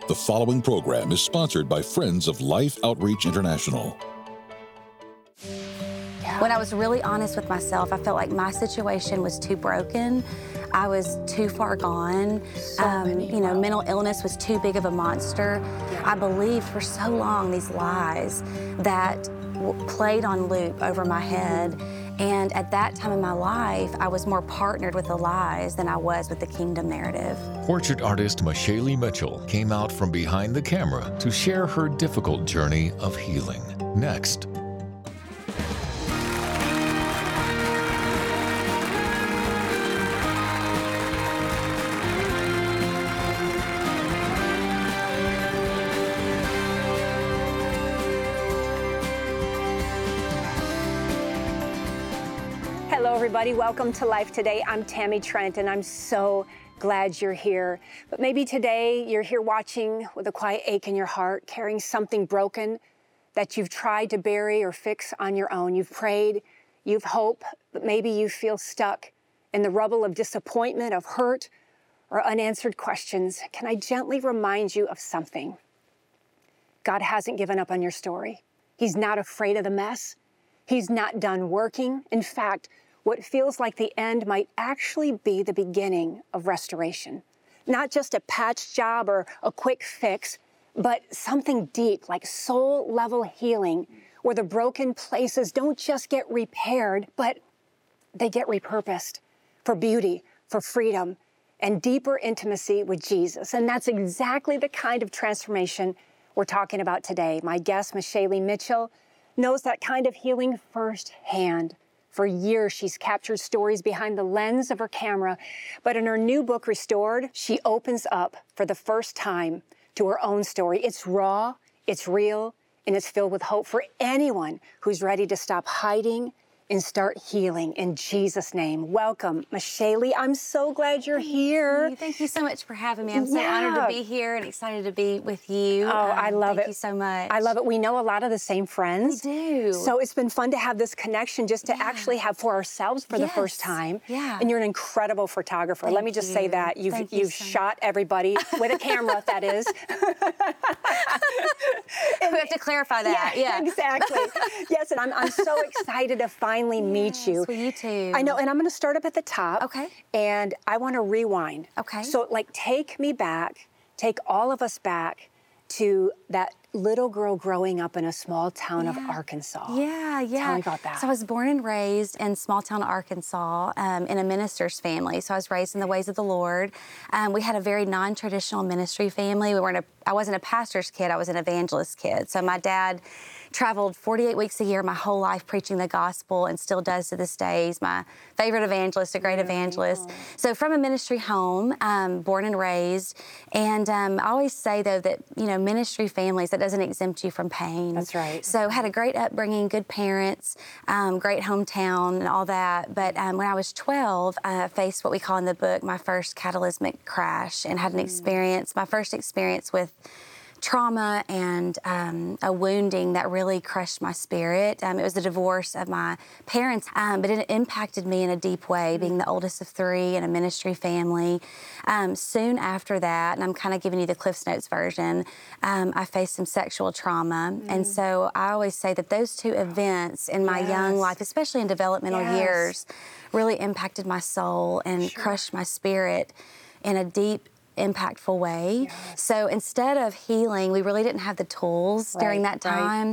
The following program is sponsored by Friends of Life Outreach International. When I was really honest with myself, I felt like my situation was too broken. I was too far gone. Mental illness was too big of a monster. I believed for so long these lies that played on loop over my head. And at that time in my life, I was more partnered with the lies than I was with the kingdom narrative. Portrait artist Mashaylee Mitchell came out from behind the camera to share her difficult journey of healing. Next. Hello, everybody. Welcome to Life Today. I'm Tammy Trent, and I'm so glad you're here. But maybe today you're here watching with a quiet ache in your heart, carrying something broken that you've tried to bury or fix on your own. You've prayed, you've hoped, but maybe you feel stuck in the rubble of disappointment, of hurt, or unanswered questions. Can I gently remind you of something? God hasn't given up on your story. He's not afraid of the mess. He's not done working. In fact, what feels like the end might actually be the beginning of restoration. Not just a patch job or a quick fix, but something deep like soul-level healing, where the broken places don't just get repaired, but they get repurposed for beauty, for freedom, and deeper intimacy with Jesus. And that's exactly the kind of transformation we're talking about today. My guest, Mashaylee Mitchell, knows that kind of healing firsthand. For years, she's captured stories behind the lens of her camera, but in her new book, Restored, she opens up for the first time to her own story. It's raw, it's real, and it's filled with hope for anyone who's ready to stop hiding and start healing in Jesus' name. Welcome, Mashaylee. I'm so glad you're here. Thank you so much for having me. I'm so honored to be here and excited to be with you. Oh, I love it. Thank you so much. I love it. We know a lot of the same friends. We do. So it's been fun to have this connection just to actually have for ourselves for the first time. Yeah. And you're an incredible photographer. Let me just say that. You've shot everybody with a camera, that is. We have to clarify that. Yeah. Exactly. Yes, and I'm so excited to finally meet you. Well, you too. I know, and I'm going to start up at the top. Okay. And I want to rewind. Okay. So, take me back, take all of us back to that little girl growing up in a small town of Arkansas. Yeah. Tell me about that. So I was born and raised in small town Arkansas in a minister's family. So I was raised in the ways of the Lord. We had a very non-traditional ministry family. I wasn't a pastor's kid, I was an evangelist kid. So my dad traveled 48 weeks a year my whole life preaching the gospel and still does to this day. He's my favorite evangelist, a great evangelist. So from a ministry home, born and raised. And I always say, though, that, ministry families, that doesn't exempt you from pain. That's right. So had a great upbringing, good parents, great hometown and all that. But when I was 12, I faced what we call in the book my first cataclysmic crash and had an experience, my first experience with trauma and a wounding that really crushed my spirit. It was the divorce of my parents, but it impacted me in a deep way, being the oldest of three in a ministry family. Soon after that, and I'm kind of giving you the Cliff's Notes version, I faced some sexual trauma. And so I always say that those two events in my young life, especially in developmental years, really impacted my soul and crushed my spirit in a deep, impactful way. So instead of healing, we really didn't have the tools during that time.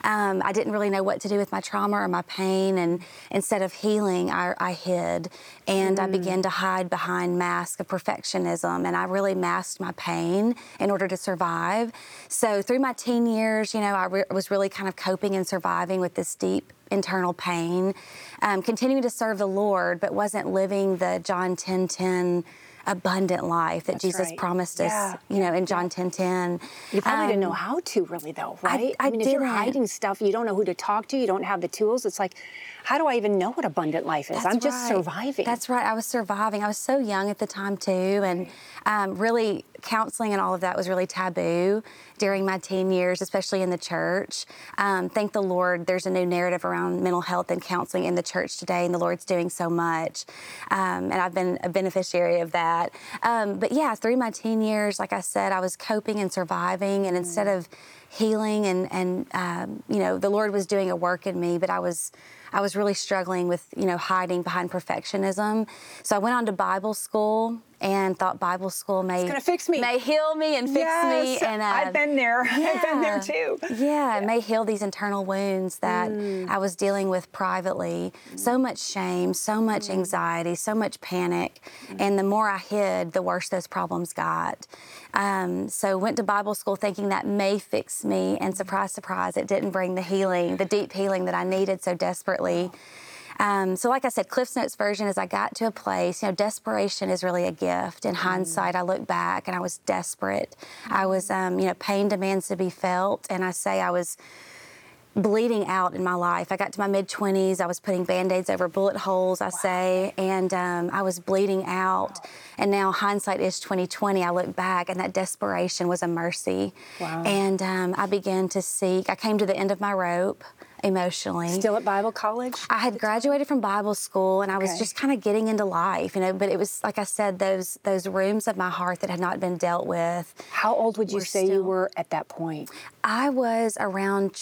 I didn't really know what to do with my trauma or my pain. And instead of healing, I hid. And I began to hide behind masks of perfectionism. And I really masked my pain in order to survive. So through my teen years, I was really kind of coping and surviving with this deep internal pain, continuing to serve the Lord, but wasn't living the John 10:10 abundant life that Jesus promised us, in John 10:10. You probably didn't know how to really, though, right? I mean, if you're hiding stuff, you don't know who to talk to, you don't have the tools. It's like, how do I even know what abundant life is? I'm just surviving. That's right. I was surviving. I was so young at the time, too, and Really, counseling and all of that was really taboo during my teen years, especially in the church. Thank the Lord, there's a new narrative around mental health and counseling in the church today, and the Lord's doing so much. And I've been a beneficiary of that. But yeah, through my teen years, like I said, I was coping and surviving, and instead of healing and the Lord was doing a work in me, but I was really struggling with, hiding behind perfectionism. So I went on to Bible school and thought Bible school may fix me, may heal me and fix me. And I've been there. Yeah, I've been there too. Yeah, it may heal these internal wounds that I was dealing with privately. So much shame, so much anxiety, so much panic. And the more I hid, the worse those problems got. So went to Bible school thinking that may fix me, and surprise, surprise, it didn't bring the healing, the deep healing that I needed so desperately. So like I said, Cliff's Notes version is I got to a place, desperation is really a gift. In hindsight, I look back and I was desperate. I was, pain demands to be felt. And I say I was bleeding out in my life. I got to my mid-20s. I was putting Band-Aids over bullet holes, I say, and I was bleeding out. And now hindsight is 2020. I look back, and that desperation was a mercy. Wow. And I began to seek. I came to the end of my rope emotionally. Still at Bible college? I had graduated from Bible school, and I was just kind of getting into life, but it was, like I said, those rooms of my heart that had not been dealt with. How old would you say you were at that point? I was around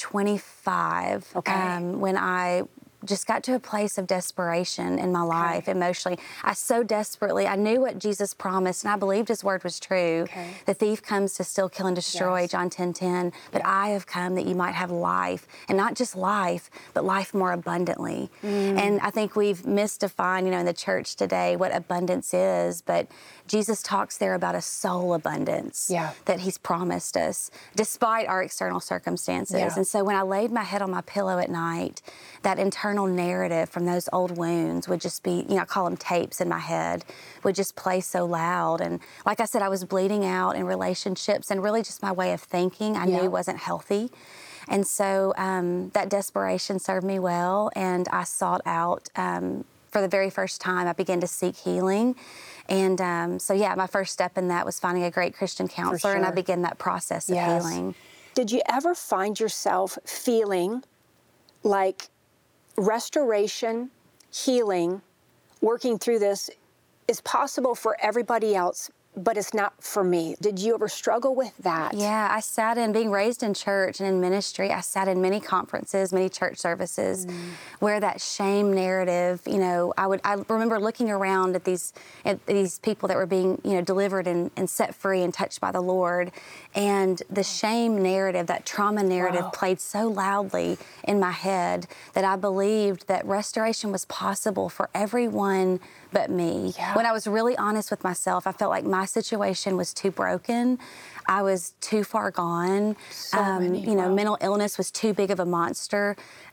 25 when I just got to a place of desperation in my life emotionally. I so desperately, I knew what Jesus promised, and I believed his word was true. The thief comes to steal, kill, and destroy, John 10:10. But I have come that you might have life, and not just life, but life more abundantly. And I think we've misdefined, in the church today what abundance is, but Jesus talks there about a soul abundance that he's promised us, despite our external circumstances. And so when I laid my head on my pillow at night, that internal narrative from those old wounds would just be, I call them tapes in my head, would just play so loud. And like I said, I was bleeding out in relationships, and really just my way of thinking I knew wasn't healthy. And so that desperation served me well, and I sought out, for the very first time, I began to seek healing. And my first step in that was finding a great Christian counselor, and I began that process of healing. Did you ever find yourself feeling like restoration, healing, working through this is possible for everybody else, but it's not for me? Did you ever struggle with that? Yeah, I sat in, being raised in church and in ministry, I sat in many conferences, many church services where that shame narrative, I remember looking around at these people that were being, delivered and set free and touched by the Lord. And the shame narrative, that trauma narrative played so loudly in my head that I believed that restoration was possible for everyone but me. When I was really honest with myself, I felt like my situation was too broken. I was too far gone. Mental illness was too big of a monster.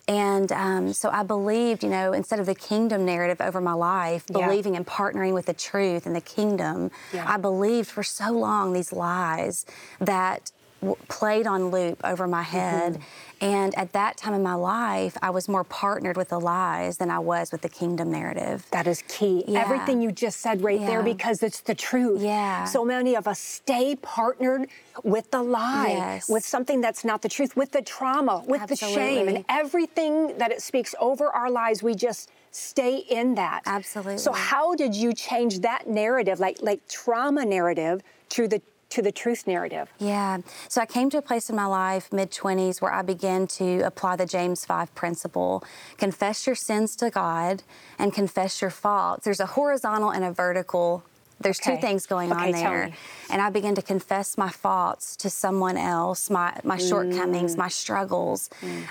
And so I believed, instead of the kingdom narrative over my life, believing and partnering with the truth and the kingdom, I believed for so long these lies that played on loop over my head. And at that time in my life, I was more partnered with the lies than I was with the kingdom narrative. That is key. Everything you just said there, because it's the truth. So many of us stay partnered with the lie, with something that's not the truth, with the trauma, with the shame, and everything that it speaks over our lives, we just stay in that. Absolutely. So how did you change that narrative, like trauma narrative, to the truth narrative? Yeah. So I came to a place in my life, mid-20s, where I began to apply the James 5 principle. Confess your sins to God and confess your faults. There's a horizontal and a vertical. There's two things going on there. And I began to confess my faults to someone else, my shortcomings, my struggles.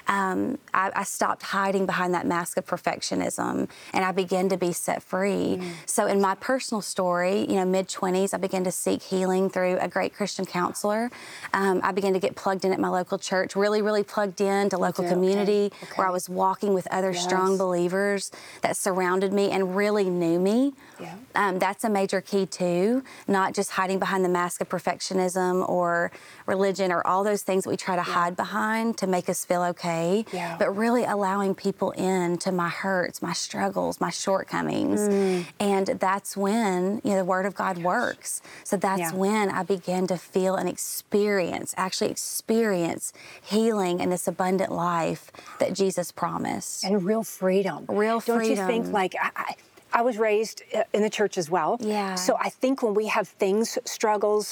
I stopped hiding behind that mask of perfectionism, and I began to be set free. So in my personal story, mid-20s, I began to seek healing through a great Christian counselor. I began to get plugged in at my local church, really, really plugged in to local community, where I was walking with other strong believers that surrounded me and really knew me. That's a major key key too, not just hiding behind the mask of perfectionism or religion or all those things that we try to hide behind to make us feel okay, but really allowing people into my hurts, my struggles, my shortcomings. And that's when, the Word of God works. So that's when I began to feel and actually experience healing and this abundant life that Jesus promised. And real freedom. Don't you think, like, I was raised in the church as well. Yeah. So I think when we have things, struggles,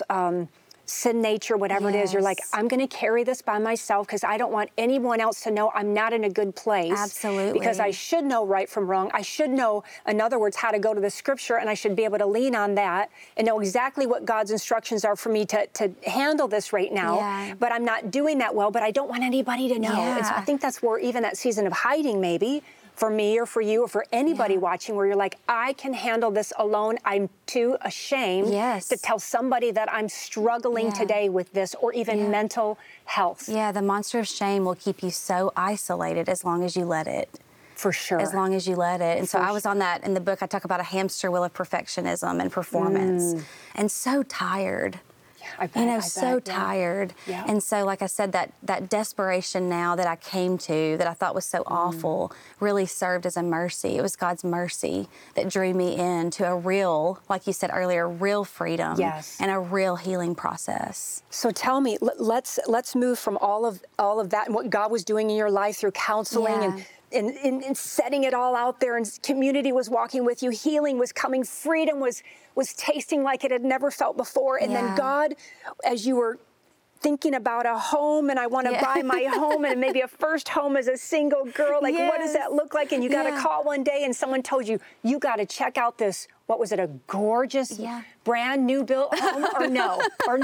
sin nature, whatever it is, you're like, I'm going to carry this by myself because I don't want anyone else to know I'm not in a good place. Absolutely. Because I should know right from wrong. I should know, in other words, how to go to the scripture, and I should be able to lean on that and know exactly what God's instructions are for me to handle this right now. Yeah. But I'm not doing that well, but I don't want anybody to know. Yeah. And so I think that's where even that season of hiding maybe, for me or for you or for anybody watching, where you're like, I can handle this alone. I'm too ashamed to tell somebody that I'm struggling today with this, or even mental health. Yeah, the monster of shame will keep you so isolated as long as you let it. For sure. As long as you let it. And so I was on that, in the book, I talk about a hamster wheel of perfectionism and performance, and so tired. I bet, so tired. Yeah. And so, like I said, that desperation now that I came to, that I thought was so awful, really served as a mercy. It was God's mercy that drew me into a real, like you said earlier, real freedom and a real healing process. So tell me, let's move from all of that and what God was doing in your life through counseling and setting it all out there, and community was walking with you, healing was coming, freedom was tasting like it had never felt before. And then God, as you were thinking about a home, and I want to buy my home, and maybe a first home as a single girl, like what does that look like? And you got a call one day and someone told you, you got to check out this, what was it, a gorgeous brand new built home, or no?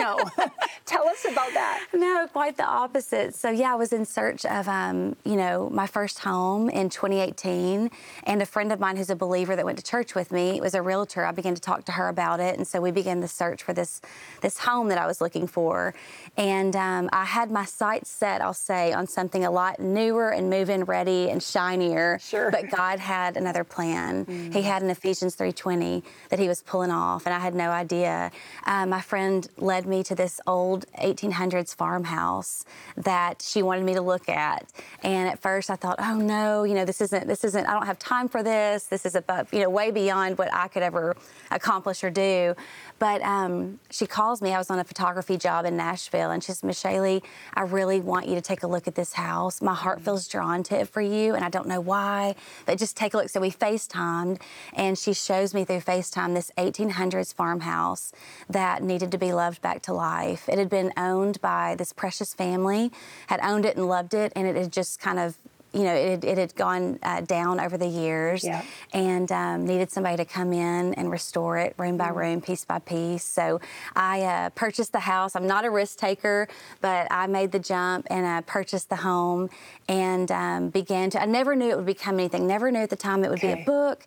Tell us about that. No, quite the opposite. So I was in search of, my first home in 2018, and a friend of mine who's a believer that went to church with me was a realtor. I began to talk to her about it, and so we began the search for this home that I was looking for. And I had my sights set, I'll say, on something a lot newer and move-in ready and shinier. Sure. But God had another plan. He had an Ephesians 3:20 that he was pulling off, and I had no idea. My friend led me to this old 1800s farmhouse that she wanted me to look at. And at first I thought, oh no, this isn't, I don't have time for this. This is above, way beyond what I could ever accomplish or do. But she calls me. I was on a photography job in Nashville, and she says, Miss Shaylee, I really want you to take a look at this house. My heart feels drawn to it for you, and I don't know why, but just take a look. So we FaceTimed, and she shows me through FaceTime this 1800s farmhouse that needed to be loved back to life. It had been owned by this precious family, had owned it and loved it, and it had just kind of, it had gone down over the years, and needed somebody to come in and restore it room by room, piece by piece. So I purchased the house. I'm not a risk taker, but I made the jump and purchased the home, and began to. I never knew it would become anything. Never knew at the time it would be a book.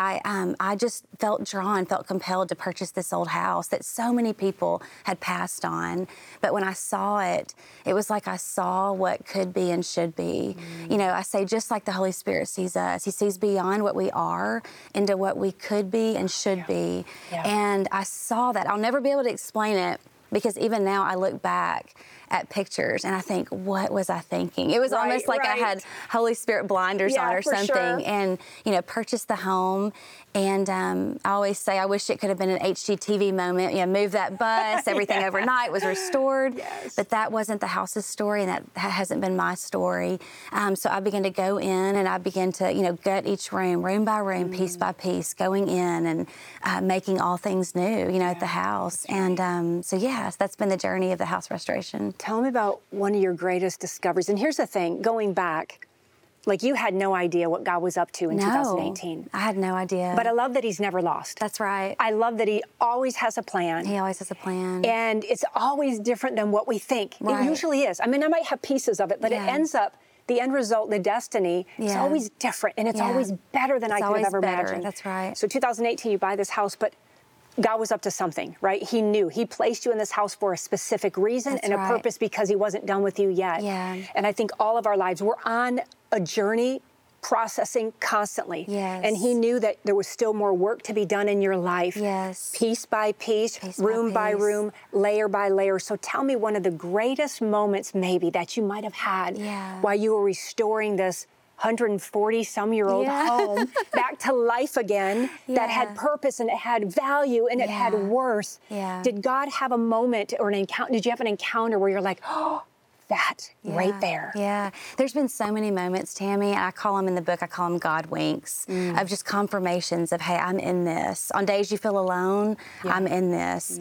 I just felt compelled to purchase this old house that so many people had passed on. But when I saw it, it was like I saw what could be and should be. I say, just like the Holy Spirit sees us, he sees beyond what we are into what we could be and should be. And I saw that. I'll never be able to explain it, because even now I look back at pictures and I think, what was I thinking? It was almost like I had Holy Spirit blinders on or something. Sure. And, purchased the home. And I always say, I wish it could have been an HGTV moment. Move that bus, everything overnight was restored. But that wasn't the house's story, and that hasn't been my story. So I began to go in, and I began to, gut each room by room, piece by piece, going in and making all things new, at the house. And so that's been the journey of the house restoration. Tell me about one of your greatest discoveries. And here's the thing, going back, like, you had no idea what God was up to in 2018. I had no idea. But I love that he's never lost. That's right. I love that he always has a plan. He always has a plan. And it's always different than what we think. Right. It usually is. I mean, I might have pieces of it, but it ends up, the end result, the destiny, is always different. And it's always better than I could have ever imagined. That's right. So 2018, you buy this house, but God was up to something, right? He knew. He placed you in this house for a specific reason and a purpose, because he wasn't done with you yet. Yeah. And I think all of our lives, we're on a journey processing constantly. Yes. And he knew that there was still more work to be done in your life. Yes. Piece by piece, room by room, layer by layer. So tell me one of the greatest moments maybe that you might have had while you were restoring this 140-some-year-old home back to life again that had purpose and it had value and it had worth. Did God have a moment or an encounter? Did you have an encounter where you're like, oh, that right there? Yeah. There's been so many moments, Tammy. I call them in the book, I call them God winks of just confirmations of, hey, I'm in this. On days you feel alone, I'm in this.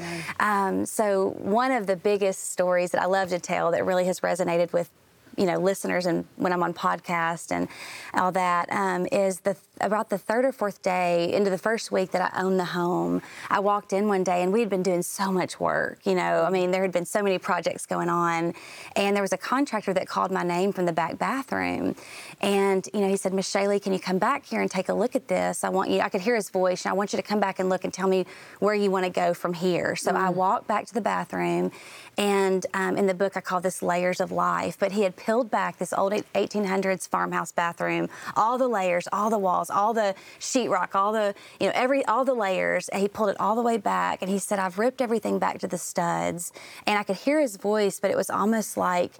So one of the biggest stories that I love to tell that really has resonated with listeners and when I'm on podcast and all that, is about the third or fourth day into the first week that I owned the home. I walked in one day and we had been doing so much work, I mean, there had been so many projects going on, and there was a contractor that called my name from the back bathroom, and he said, Miss Shaley, can you come back here and take a look at this? I could hear his voice, and I want you to come back and look and tell me where you want to go from here. So I walked back to the bathroom, and in the book I call this Layers of Life, but he had peeled back this old 1800s farmhouse bathroom, all the layers, all the walls, all the sheetrock, all the all the layers. And he pulled it all the way back, and he said, I've ripped everything back to the studs. And I could hear his voice, but it was almost like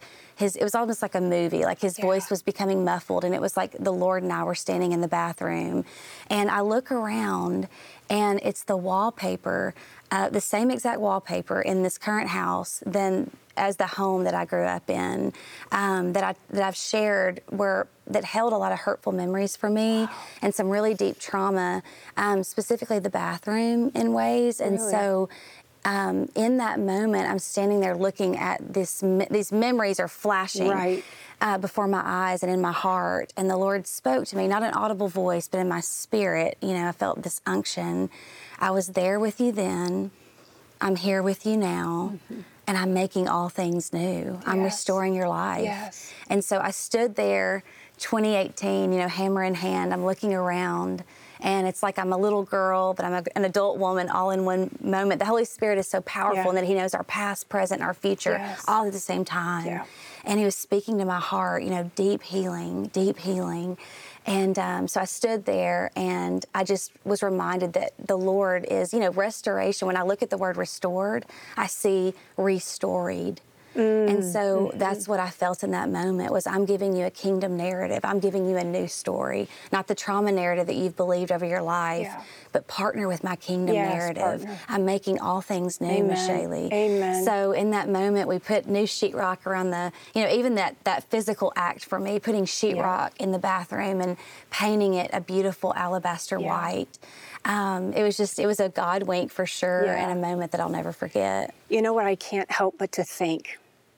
a movie, like his voice was becoming muffled, and it was like the Lord and I were standing in the bathroom. And I look around, and it's the wallpaper, the same exact wallpaper in this current house as the home that I grew up in, that I've shared, that held a lot of hurtful memories for me and some really deep trauma, specifically the bathroom in ways. And so in that moment, I'm standing there looking at these memories are flashing before my eyes and in my heart. And the Lord spoke to me, not an audible voice, but in my spirit. I felt this unction. I was there with you then. I'm here with you now. And I'm making all things new. I'm restoring your life. And so I stood there 2018, hammer in hand. I'm looking around, and it's like I'm a little girl, but I'm an adult woman all in one moment. The Holy Spirit is so powerful in that he knows our past, present, and our future all at the same time. And he was speaking to my heart, deep healing, deep healing. And so I stood there, and I just was reminded that the Lord is, restoration. When I look at the word restored, I see restoried. And so that's what I felt in that moment was I'm giving you a kingdom narrative. I'm giving you a new story, not the trauma narrative that you've believed over your life, but partner with my kingdom narrative. Partner. I'm making all things new, Miss Shaley. Amen. So in that moment, we put new sheetrock around even that physical act for me, putting sheetrock in the bathroom and painting it a beautiful alabaster white. It was a God wink for sure, and a moment that I'll never forget. You know what I can't help but to think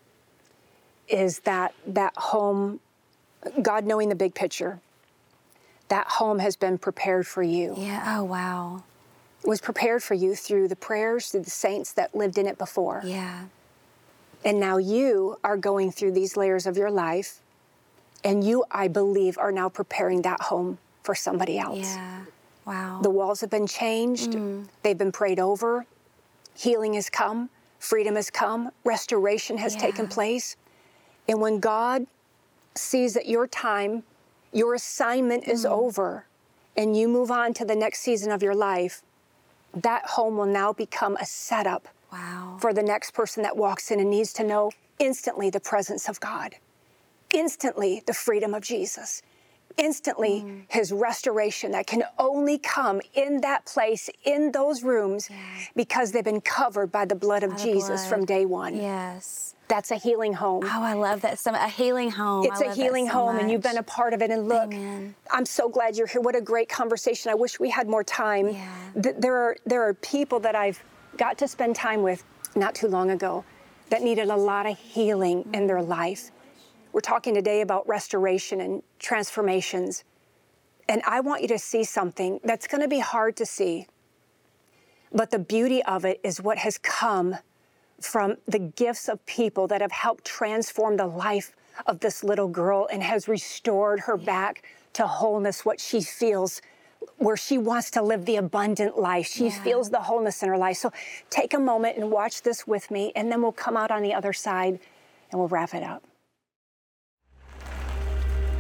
is that home, God knowing the big picture, that home has been prepared for you. Yeah, oh wow. It was prepared for you through the prayers, through the saints that lived in it before. Yeah. And now you are going through these layers of your life, and you, I believe, are now preparing that home for somebody else. Yeah. Wow. The walls have been changed. They've been prayed over. Healing has come. Freedom has come. Restoration has taken place. And when God sees that your time, your assignment is over, and you move on to the next season of your life, that home will now become a setup for the next person that walks in and needs to know instantly the presence of God, instantly the freedom of Jesus, instantly his restoration that can only come in that place, in those rooms, because they've been covered by the blood of Jesus from day one. Yes. That's a healing home. Oh, I love that. A healing home. It's a healing home, and you've been a part of it. And look, I'm so glad you're here. What a great conversation. I wish we had more time. Yeah. There are people that I've got to spend time with not too long ago that needed a lot of healing in their life. We're talking today about restoration and transformations. And I want you to see something that's going to be hard to see. But the beauty of it is what has come from the gifts of people that have helped transform the life of this little girl and has restored her back to wholeness, what she feels, where she wants to live the abundant life. She feels the wholeness in her life. So take a moment and watch this with me, and then we'll come out on the other side and we'll wrap it up.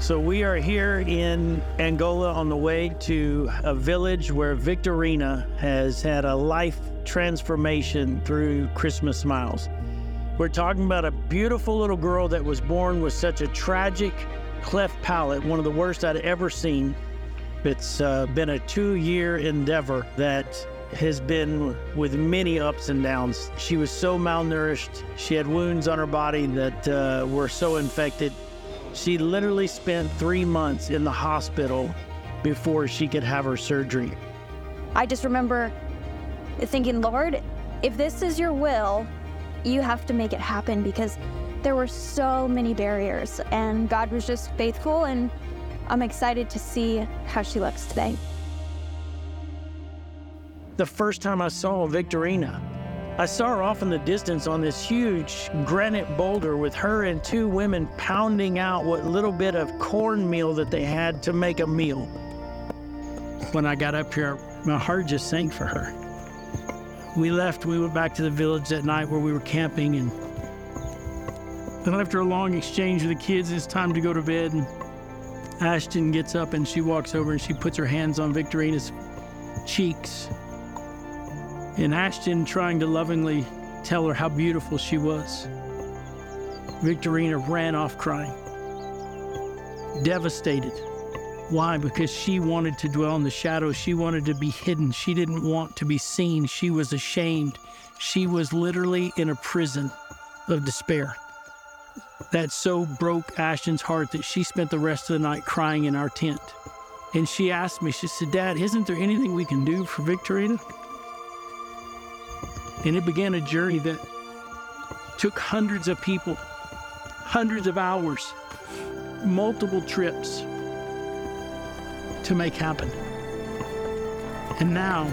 So we are here in Angola on the way to a village where Victorina has had a life transformation through Christmas Smiles. We're talking about a beautiful little girl that was born with such a tragic cleft palate, one of the worst I'd ever seen. It's been a 2-year endeavor that has been with many ups and downs. She was so malnourished. She had wounds on her body that were so infected. She literally spent 3 months in the hospital before she could have her surgery. I just remember thinking, Lord, if this is your will, you have to make it happen, because there were so many barriers, and God was just faithful, and I'm excited to see how she looks today. The first time I saw Victorina, I saw her off in the distance on this huge granite boulder with her and 2 women pounding out what little bit of cornmeal that they had to make a meal. When I got up here, my heart just sank for her. We went back to the village that night where we were camping, and after a long exchange with the kids, it's time to go to bed. And Ashton gets up and she walks over and she puts her hands on Victorina's cheeks. And Ashton, trying to lovingly tell her how beautiful she was, Victorina ran off crying, devastated. Why? Because she wanted to dwell in the shadows. She wanted to be hidden. She didn't want to be seen. She was ashamed. She was literally in a prison of despair. That so broke Ashton's heart that she spent the rest of the night crying in our tent. And she asked me, she said, Dad, isn't there anything we can do for Victorina? And it began a journey that took hundreds of people, hundreds of hours, multiple trips to make happen. And now,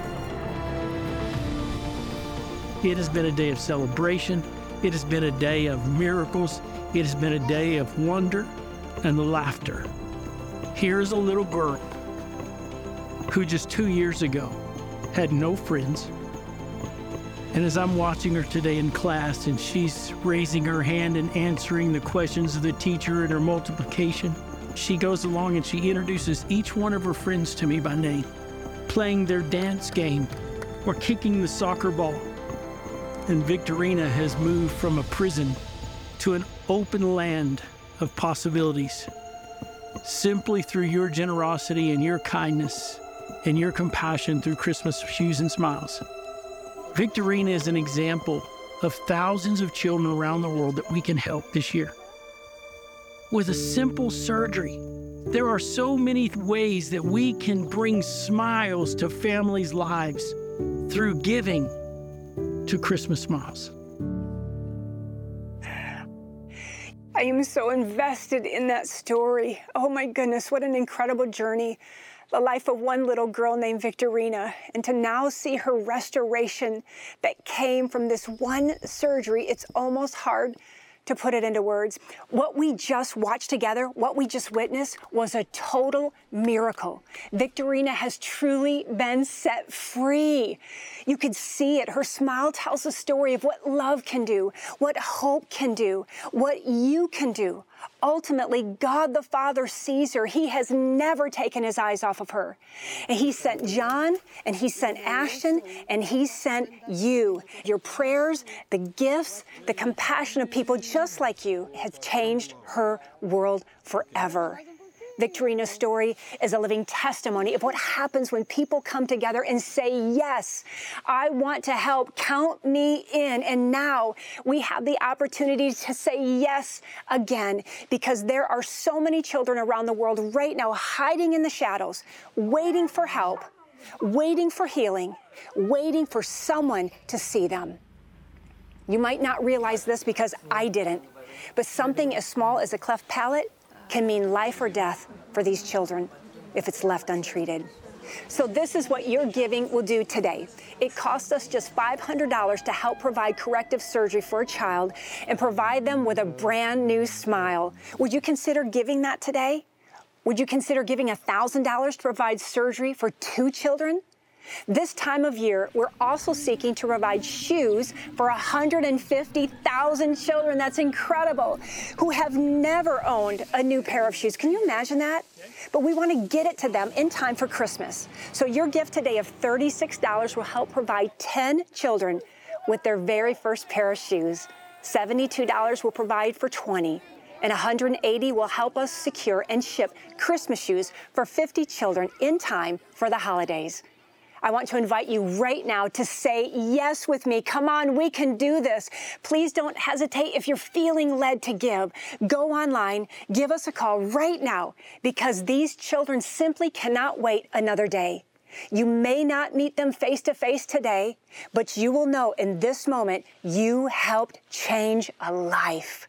it has been a day of celebration. It has been a day of miracles. It has been a day of wonder and laughter. Here is a little girl who just 2 years ago had no friends. And as I'm watching her today in class and she's raising her hand and answering the questions of the teacher in her multiplication, she goes along and she introduces each one of her friends to me by name, playing their dance game or kicking the soccer ball. And Victorina has moved from a prison to an open land of possibilities, simply through your generosity and your kindness and your compassion through Christmas Hues and Smiles. Victorina is an example of thousands of children around the world that we can help this year. With a simple surgery, there are so many ways that we can bring smiles to families' lives through giving to Christmas Smiles. I am so invested in that story. Oh my goodness, what an incredible journey. The life of one little girl named Victorina, and to now see her restoration that came from this one surgery, it's almost hard to put it into words. What we just watched together, what we just witnessed, was a total miracle. Victorina has truly been set free. You could see it. Her smile tells a story of what love can do, what hope can do, what you can do. Ultimately, God the Father sees her. He has never taken his eyes off of her. And he sent John, and he sent Ashton, and he sent you. Your prayers, the gifts, the compassion of people just like you has changed her world forever. Victorina's story is a living testimony of what happens when people come together and say, yes, I want to help, count me in. And now we have the opportunity to say yes again, because there are so many children around the world right now hiding in the shadows, waiting for help, waiting for healing, waiting for someone to see them. You might not realize this because I didn't, but something as small as a cleft palate can mean life or death for these children if it's left untreated. So this is what your giving will do today. It costs us just $500 to help provide corrective surgery for a child and provide them with a brand new smile. Would you consider giving that today? Would you consider giving $1,000 to provide surgery for 2 children? This time of year, we're also seeking to provide shoes for 150,000 children, that's incredible, who have never owned a new pair of shoes. Can you imagine that? But we want to get it to them in time for Christmas. So your gift today of $36 will help provide 10 children with their very first pair of shoes. $72 will provide for 20. And $180 will help us secure and ship Christmas shoes for 50 children in time for the holidays. I want to invite you right now to say yes with me. Come on, we can do this. Please don't hesitate if you're feeling led to give. Go online, give us a call right now, because these children simply cannot wait another day. You may not meet them face to face today, but you will know in this moment you helped change a life.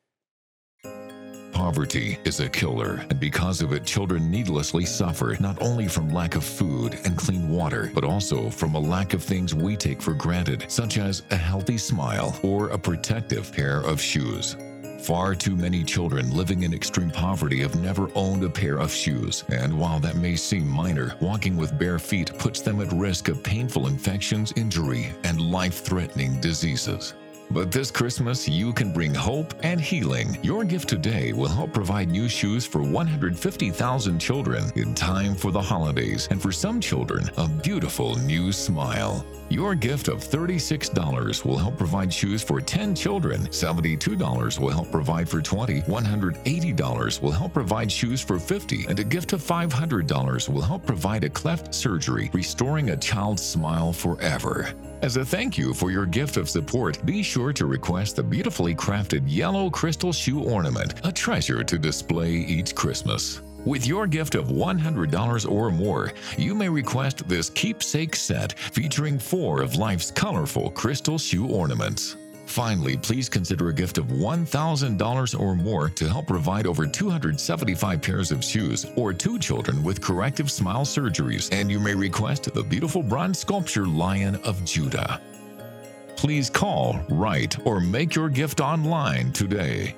Poverty is a killer, and because of it, children needlessly suffer not only from lack of food and clean water, but also from a lack of things we take for granted, such as a healthy smile or a protective pair of shoes. Far too many children living in extreme poverty have never owned a pair of shoes, and while that may seem minor, walking with bare feet puts them at risk of painful infections, injury, and life-threatening diseases. But this Christmas, you can bring hope and healing. Your gift today will help provide new shoes for 150,000 children in time for the holidays, and for some children, a beautiful new smile. Your gift of $36 will help provide shoes for 10 children. $72 will help provide for 20. $180 will help provide shoes for 50. And a gift of $500 will help provide a cleft surgery, restoring a child's smile forever. As a thank you for your gift of support, be sure to request the beautifully crafted yellow crystal shoe ornament, a treasure to display each Christmas. With your gift of $100 or more, you may request this keepsake set featuring 4 of life's colorful crystal shoe ornaments. Finally, please consider a gift of $1,000 or more to help provide over 275 pairs of shoes or 2 children with corrective smile surgeries, and you may request the beautiful bronze sculpture Lion of Judah. Please call, write, or make your gift online today.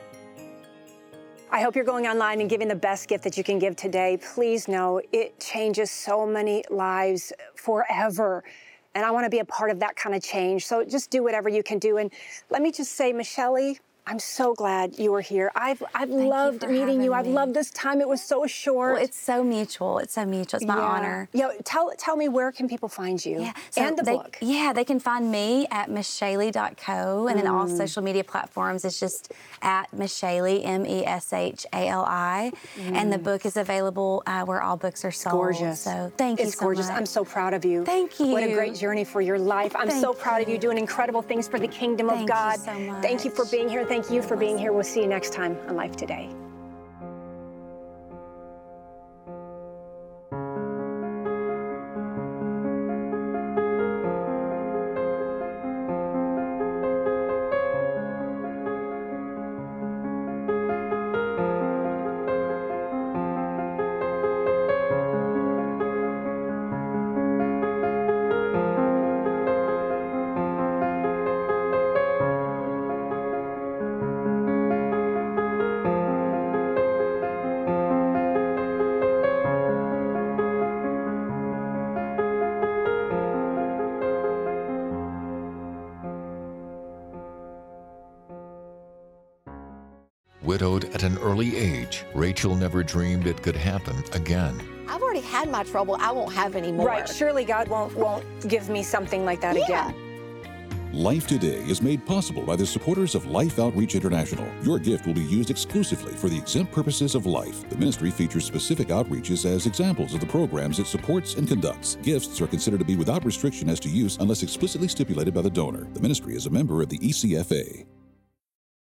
I hope you're going online and giving the best gift that you can give today. Please know it changes so many lives forever. And I want to be a part of that kind of change. So just do whatever you can do. And let me just say, Michelle, I'm so glad you were here. I've loved meeting you. I've loved this time. It was so short. Well, it's so mutual. It's so mutual. It's my honor. Yeah. Tell me, where can people find you? Yeah. So and the book. Yeah, they can find me at misshali.co, and then all social media platforms is just at Misshali, Meshali. And the book is available where all books are sold. Gorgeous. So thank you so much. It's gorgeous. I'm so proud of you. Thank you. What a great journey for your life. I'm so proud of you doing incredible things for the kingdom of God. Thank you so much. Thank you for being here. Thank you for being here. We'll see you next time on Life Today. Widowed at an early age, Rachel never dreamed it could happen again. I've already had my trouble. I won't have any more. Right. Surely God won't give me something like that again. Life Today is made possible by the supporters of Life Outreach International. Your gift will be used exclusively for the exempt purposes of life. The ministry features specific outreaches as examples of the programs it supports and conducts. Gifts are considered to be without restriction as to use unless explicitly stipulated by the donor. The ministry is a member of the ECFA.